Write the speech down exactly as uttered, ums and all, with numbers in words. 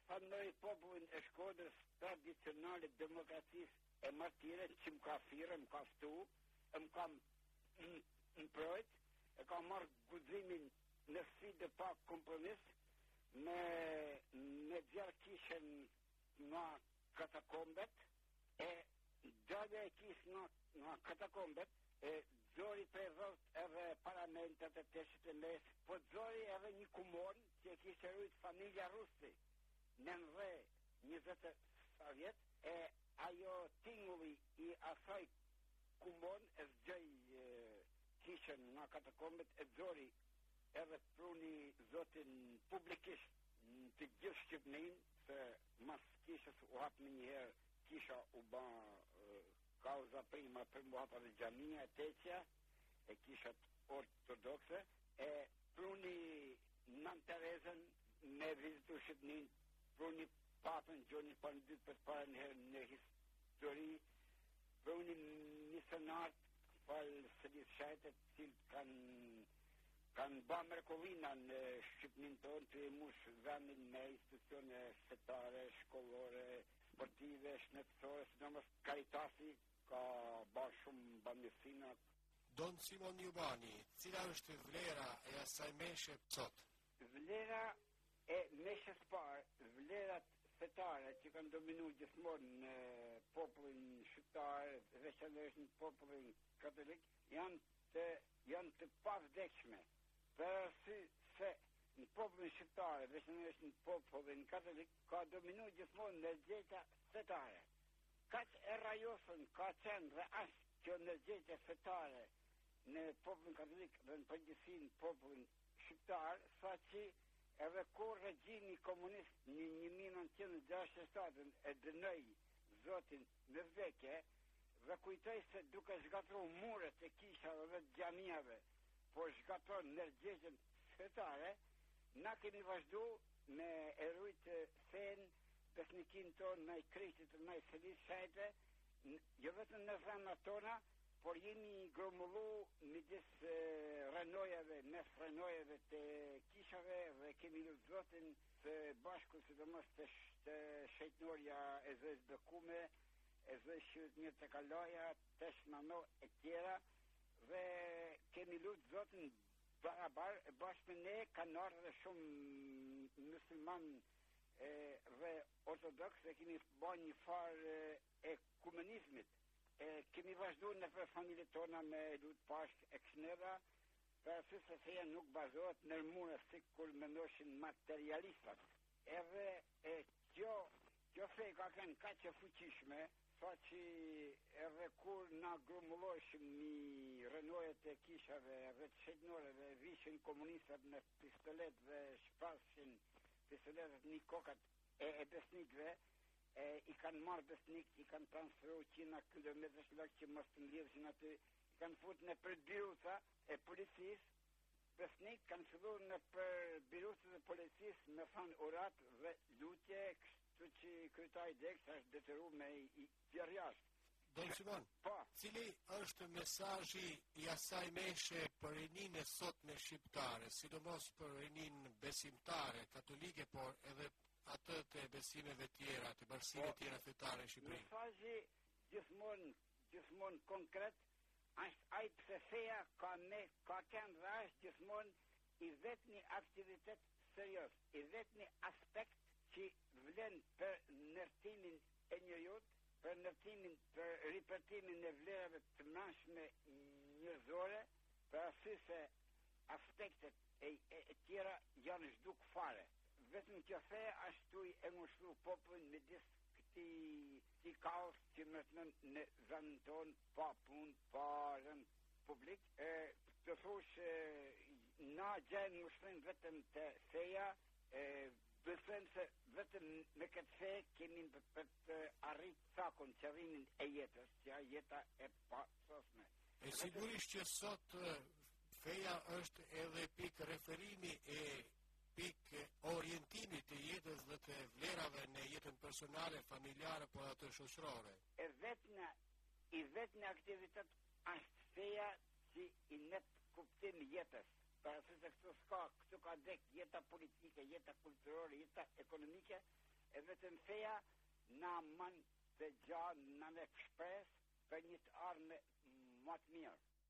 fanoj popullin e Shkodrës tradicionale demokracisë e martire që më ka firë, më ka ftu, më ka më projt, e ka marrë guximin në sfidë pa kompromis, me në gjarë kishen nga katakombet, e gjallë e kish nga, nga katakombet, e zori për rrët edhe parlamentet e teshët e mes, po zori edhe një kumon që e kishë rujtë familja Rusi, në nëve njëzet e sa vjet, e ajo tingulli i asaj kumon e zgjoj e, kishën nga katakombet, e zori edhe pruni zotin publikisht në të gjithë Shqipnin, se mas kishës u hapë një herë, kisha u ba e, kauza prima për mu hapa dhe gjamia e teqja, e kishat ortodokse, e pruni Nën Terezën me vizitu Shqipnin, pruni papën gjoni për në dytë për të parë në herë në histori, pruni misionart falë së disë shajtet, cilë kanë kanë ba mrekollina në Shqipnin tonë, të e mush vendin me institucione fetare, shkollore, sportive, shëndetësore, sidomos Karitasi ka ba shumë bamirësina. Don Simon Jubani, cila është vlera e asaj meshe sot? Vlera e meshës parë, vlerat fetare që kanë dominu gjithmonë në popullin shqiptar, veçanërisht në popullin katolik, janë të, janë të pavdekshme. Për arsye se në popullin shqiptar, veçanërisht në popullin katolik, ka dominu gjithmonë ndërgjegjja fetare. Kaq e rajosën ka qenë dhe ashtë kjo ndërgjegjja fetare në popullin katolik dhe në përgjithësi në popullin shqiptar, sa që edhe kur regjimi komunist në një mijë nëntëqind e gjashtëdhjetë e shtatë e dënoi zotin me vdekje dhe kujtoi se duke zgatruar muret e kishave dhe të xhamiave, po zgatron ndërgjegjën fetare, na kemi vazhdu me e rujtë fen, besnikin tonë në i Krishtit, në i Selis Shajte, jo vetëm në zemrat tona, por jemi gromullu midis e, renojave, mes renojave të kishave dhe kemi lutë zotin se bashku sidomos të, të shejtënorja e zëjës Bekume, e zëjës Shqyrët të Kaloja, të Shmano e tjera, dhe kemi lutë zotin barabar, e bashkë me ne kanë ardhur dhe shumë musliman e, dhe ortodoks, dhe kemi bërë një farë e kumenizmit. E, kemi vazhdu në për familje tona me lutë pashk e këshnera, për arsye se feja nuk bazohet në mure si kur mendoshin materialistat. Edhe e, kjo, kjo fej ka kënë ka që fuqishme, sa që edhe kur na grumulloshim një renojet e kishave dhe të shetnore dhe vishin komunistat në pistolet dhe shpashin pistoletet një kokat e, e besnikve, E, i kanë marrë besnik, i kanë transferu qina kilometrës lakë që mos të ndjedhëshin aty, i kanë fut në për birusa e policis, besnik kanë fillu në për birusa e policis me thanë urat dhe lutje, kështu që kryetari Deks është detyru me i tjerjasht. Don Simon, po, cili është mesazhi i asaj meshe për rinin e sot me shqiptare, sidomos për rinin besimtare, katolike, por edhe atë të besimeve tjera, të bërësive po, tjera fetare në Shqipëri? Mesazhi gjithmonë, gjithmonë konkret, është ai pse feja ka me, ka kënë dhe është gjithmonë i vetë një aktivitet serios, i vetë një aspekt që vlen për nërtimin e njeriut, për nërtimin, për ripërtimin e vlerave të mëshme njërzore, për arsye se aspektet e, e, e tjera janë zhduk fare. Vetëm kjo fe ashtu e ngushtu popullin me disë këti, këti kaos që më të në zanën tonë, pa punë, pa rënd publik. E, të thosh, e, na gjenë ngushtojnë vetëm të feja, e, besojmë se vetëm me këtë fe kemi për të arrit sakon qëllimin e jetës, që a jeta e pa sosme. E sigurisht që sot feja është edhe pikë referimi e pikë orientimi të jetës dhe të vlerave në jetën personale, familjare, por atë shoqërore. E vetëna, i vetëna aktivitet është feja që i net kuptim jetës. Për asë se këtu s'ka, këtu ka dek jeta politike, jeta kulturore, jeta ekonomike, e vetëm feja na mën të gjanë në në shpres për një të arme më të mirë.